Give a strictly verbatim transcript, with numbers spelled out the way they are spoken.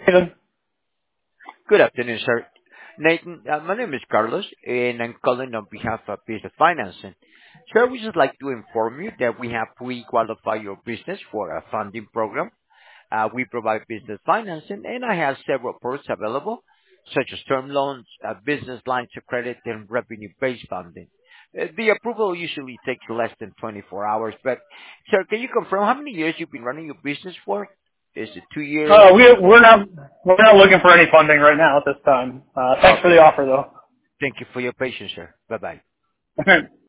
Nathan. Good afternoon, sir. Nathan, uh, my name is Carlos, and I'm calling on behalf of Business Financing. Sir, we just like to inform you that we have pre-qualified your business for a funding program. Uh, we provide business financing, and I have several products available, such as term loans, uh, business lines of credit, and revenue-based funding. Uh, the approval usually takes less than twenty-four hours, but, sir, can you confirm how many years you've been running your business for? Is it two years? Uh, we, we're not, we're not looking for any funding right now at this time. Uh, thanks for the Okay. offer though. Thank you for your patience, sir. Bye-bye.